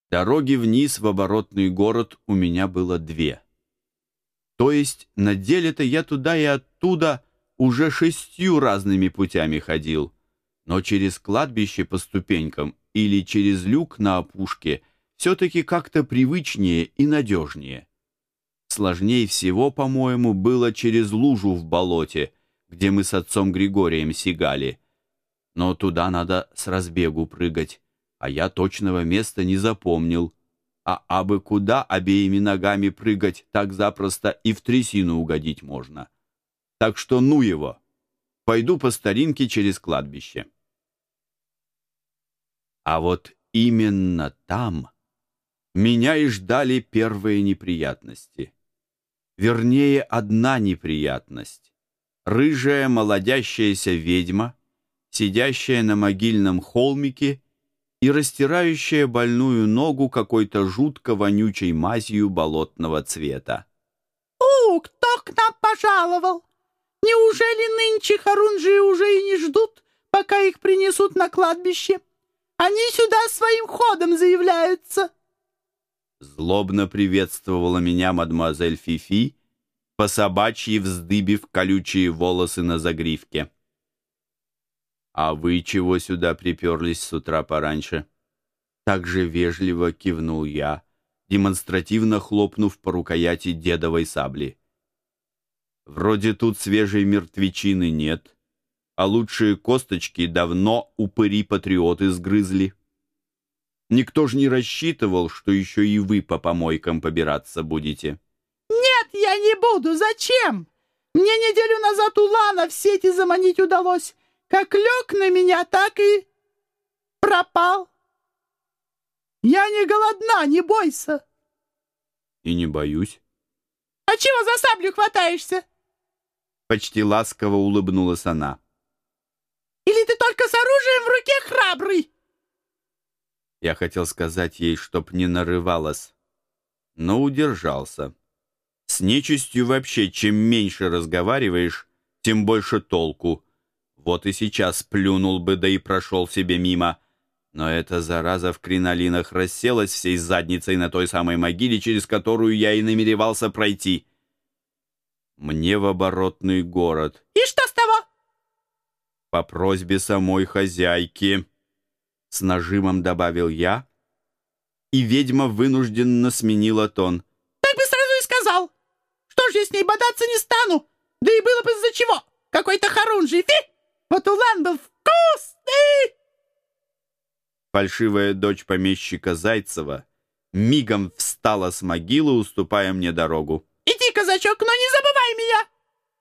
Дороги вниз в оборотный город у меня было две. То есть на деле-то я туда и оттуда уже 6 разными путями ходил. Но через кладбище по ступенькам или через люк на опушке все-таки как-то привычнее и надежнее. Сложнее всего, по-моему, было через лужу в болоте, где мы с отцом Григорием сигали. Но туда надо с разбегу прыгать, а я точного места не запомнил. А абы куда обеими ногами прыгать так запросто и в трясину угодить можно. Так что ну его, пойду по старинке через кладбище. А вот именно там меня и ждали первые неприятности. Вернее, одна неприятность. Рыжая молодящаяся ведьма, сидящая на могильном холмике и растирающая больную ногу какой-то жутко вонючей мазью болотного цвета. Кто к нам пожаловал? Неужели нынче хорунжии уже и не ждут, пока их принесут на кладбище? Они сюда своим ходом заявляются!» Злобно приветствовала меня мадемуазель Фифи, по собачьи вздыбив колючие волосы на загривке. «А вы чего сюда приперлись с утра пораньше?» Так же вежливо кивнул я, демонстративно хлопнув по рукояти дедовой сабли. «Вроде тут свежей мертвечины нет, а лучшие косточки давно упыри-патриоты сгрызли. Никто ж не рассчитывал, что еще и вы по помойкам побираться будете». «Нет, я не буду. Зачем? Мне неделю назад Улана в сети заманить удалось. Как лег на меня, так и пропал. Я не голодна, не бойся». «И не боюсь». «А чего за саблю хватаешься?» Почти ласково улыбнулась она. «Или ты только с оружием в руке храбрый?» Я хотел сказать ей, чтоб не нарывалась, но удержался. С нечистью вообще, чем меньше разговариваешь, тем больше толку. Вот и сейчас плюнул бы, да и прошел себе мимо. Но эта зараза в кринолинах расселась всей задницей на той самой могиле, через которую я и намеревался пройти. Мне в оборотный город. «И что с того?» По просьбе самой хозяйки, с нажимом добавил я, и ведьма вынужденно сменила тон. «Так бы сразу и сказал. Что ж, я с ней бодаться не стану. Да и было бы из-за чего. Какой-то хорунжий, фи! Вот улан был вкусный!» Фальшивая дочь помещика Зайцева мигом встала с могилы, уступая мне дорогу. «Иди, казачок, но не забывай меня!»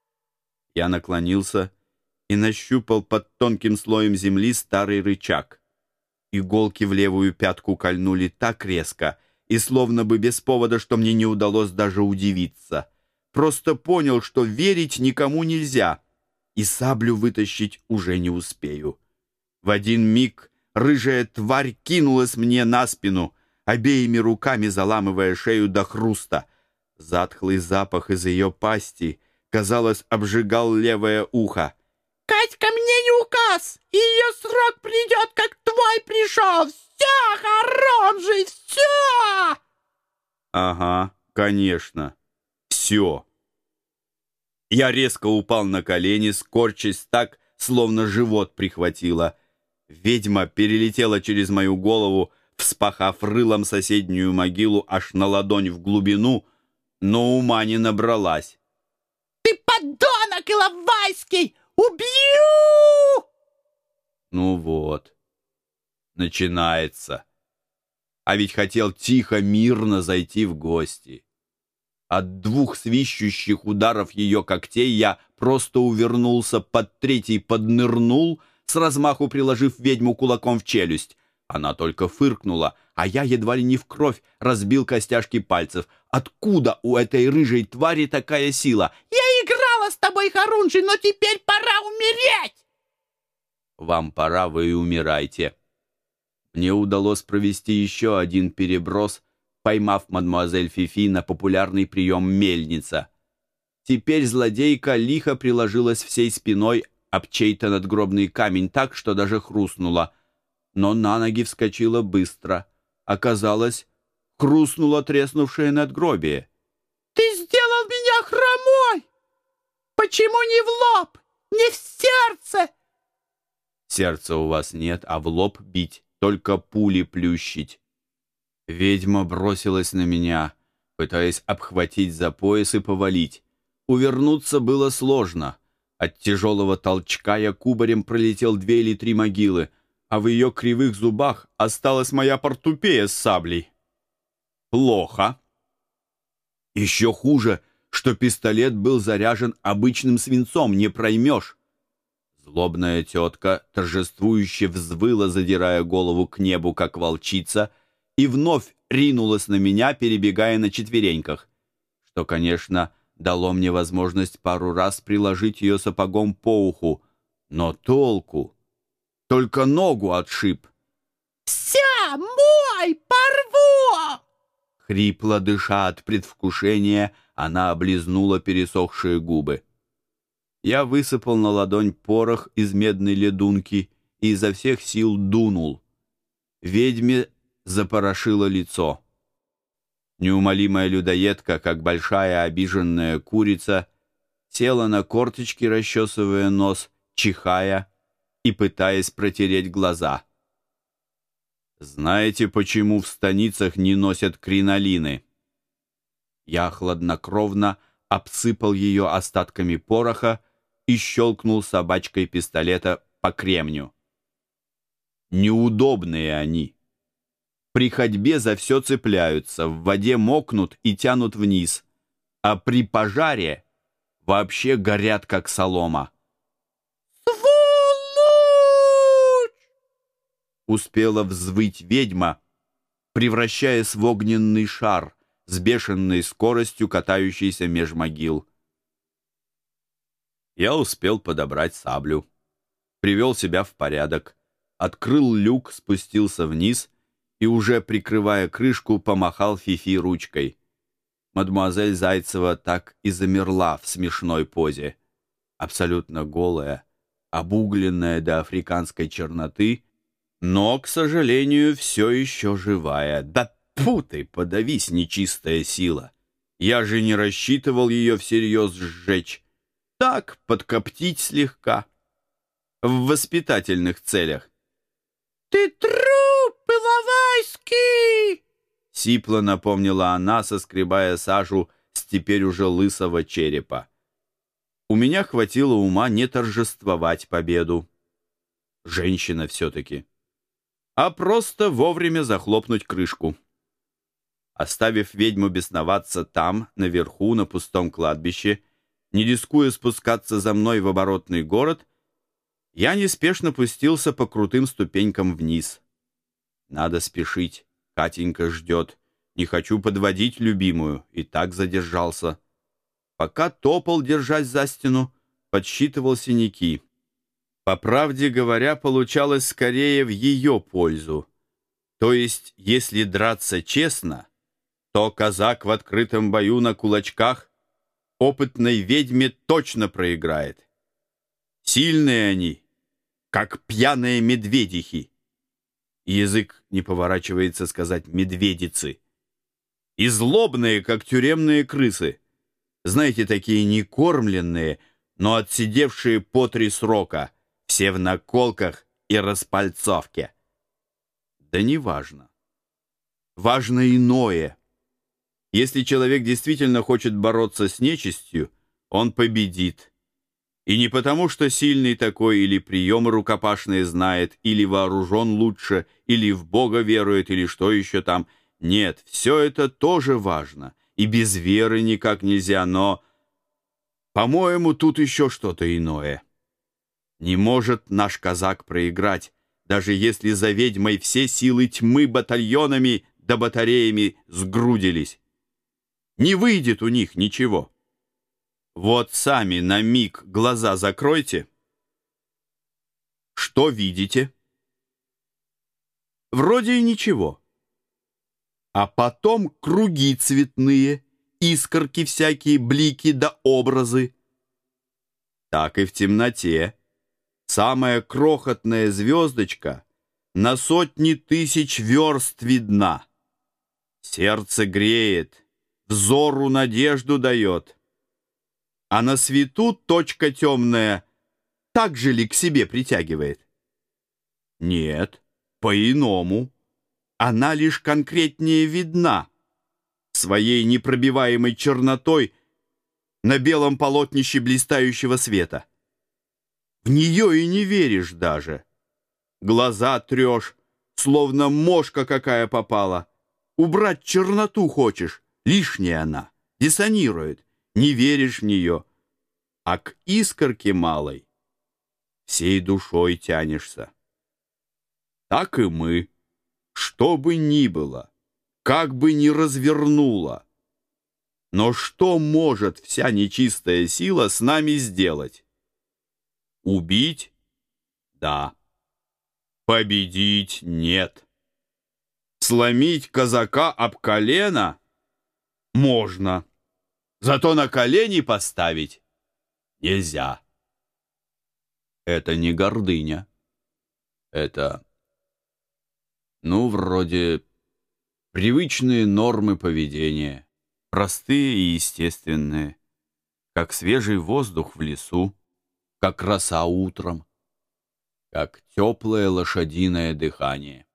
Я наклонился и нащупал под тонким слоем земли старый рычаг. Иголки в левую пятку кольнули так резко и словно бы без повода, что мне не удалось даже удивиться. Просто понял, что верить никому нельзя, и саблю вытащить уже не успею. В один миг рыжая тварь кинулась мне на спину, обеими руками заламывая шею до хруста. Затхлый запах из ее пасти, казалось, обжигал левое ухо. «Катька мне не указ, и ее срок придет, как твой пришел. Все, хорунжий, все!» «Ага, конечно, все». Я резко упал на колени, скорчась так, словно живот прихватило. Ведьма перелетела через мою голову, вспахав рылом соседнюю могилу аж на ладонь в глубину, но ума не набралась. «Ты подонок иловайский! Убью!» Ну вот, начинается. А ведь хотел тихо, мирно зайти в гости. От 2 свищущих ударов ее когтей я просто увернулся, под третий поднырнул, с размаху приложив ведьму кулаком в челюсть. Она только фыркнула, а я едва ли не в кровь разбил костяшки пальцев. Откуда у этой рыжей твари такая сила? «Я играла с тобой, хорунжий, но теперь пора умереть!» Вам пора, вы и умирайте. Мне удалось провести еще один переброс, поймав мадемуазель Фифи на популярный прием мельница. Теперь злодейка лихо приложилась всей спиной об чей-то надгробный камень так, что даже хрустнула, но на ноги вскочила быстро. оказалось, хрустнуло треснувшее надгробие. Ты сделал меня хромой! Почему не в лоб, не в сердце? Сердца у вас нет, а в лоб бить, только пули плющить. Ведьма бросилась на меня, пытаясь обхватить за пояс и повалить. Увернуться было сложно. От тяжелого толчка я кубарем пролетел 2 или 3 могилы, а в ее кривых зубах осталась моя портупея с саблей. Плохо. Еще хуже, что пистолет был заряжен обычным свинцом, не проймешь. Злобная тетка торжествующе взвыла, задирая голову к небу, как волчица, и вновь ринулась на меня, перебегая на четвереньках, что, конечно, дало мне возможность пару раз приложить ее сапогом по уху, но толку? Только ногу отшиб. «Вся мой порву!» Хрипло дыша от предвкушения, она облизнула пересохшие губы. Я высыпал на ладонь порох из медной ледунки и изо всех сил дунул. Ведьме запорошило лицо. Неумолимая людоедка, как большая обиженная курица, села на корточки, расчесывая нос, чихая и пытаясь протереть глаза. Знаете, почему в станицах не носят кринолины? Я хладнокровно обсыпал ее остатками пороха и щелкнул собачкой пистолета по кремню. Неудобные они. При ходьбе за все цепляются, в воде мокнут и тянут вниз, а при пожаре вообще горят, как солома. «Сволочь!» Успела взвыть ведьма, превращаясь в огненный шар с бешеной скоростью, катающийся меж могил. Я успел подобрать саблю, привел себя в порядок, открыл люк, спустился вниз и, уже прикрывая крышку, помахал Фифи ручкой. Мадемуазель Зайцева так и замерла в смешной позе. Абсолютно голая, обугленная до африканской черноты, но, к сожалению, все еще живая. Да тьфу ты, подавись, нечистая сила! Я же не рассчитывал ее всерьез сжечь. Так, подкоптить слегка. В воспитательных целях. «Ты труп, Иловайский!» Сипло напомнила она, соскребая сажу с теперь уже лысого черепа. У меня хватило ума не торжествовать победу. Женщина все-таки. А просто вовремя захлопнуть крышку. Оставив ведьму бесноваться там, наверху, на пустом кладбище, не рискуя спускаться за мной в оборотный город, я неспешно пустился по крутым ступенькам вниз. Надо спешить. Катенька ждет. Не хочу подводить любимую. И так задержался. Пока топал, держась за стену, подсчитывал синяки. По правде говоря, получалось скорее в ее пользу. То есть, если драться честно, то казак в открытом бою на кулачках опытной ведьме точно проиграет. Сильные они, как пьяные медведихи. Язык не поворачивается сказать «медведицы». И злобные, как тюремные крысы. Знаете, такие некормленные, но отсидевшие по 3 срока, все в наколках и распальцовке. Да не важно. Важно иное. Если человек действительно хочет бороться с нечистью, он победит. И не потому, что сильный такой, или приемы рукопашные знает, или вооружен лучше, или в Бога верует, или что еще там. Нет, все это тоже важно. И без веры никак нельзя, но, по-моему, тут еще что-то иное. Не может наш казак проиграть, даже если за ведьмой все силы тьмы батальонами да батареями сгрудились. Не выйдет у них ничего. Вот сами на миг глаза закройте. Что видите? Вроде и ничего. А потом круги цветные, искорки всякие, блики да образы. Так и в темноте. Самая крохотная звездочка на сотни тысяч верст видна. Сердце греет, взору надежду дает. А на свету точка темная так же ли к себе притягивает? Нет, по-иному. Она лишь конкретнее видна, своей непробиваемой чернотой на белом полотнище блистающего света. В нее и не веришь даже. Глаза трешь, словно мошка какая попала. Убрать черноту хочешь, лишняя она, диссонирует, не веришь в нее. А к искорке малой всей душой тянешься. Так и мы, что бы ни было, как бы ни развернуло. Но что может вся нечистая сила с нами сделать? Убить? Да. Победить? Нет. Сломить казака об колено? Можно. Зато на колени поставить нельзя. Это не гордыня. Это, вроде привычные нормы поведения, простые и естественные, как свежий воздух в лесу, как роса утром, как теплое лошадиное дыхание.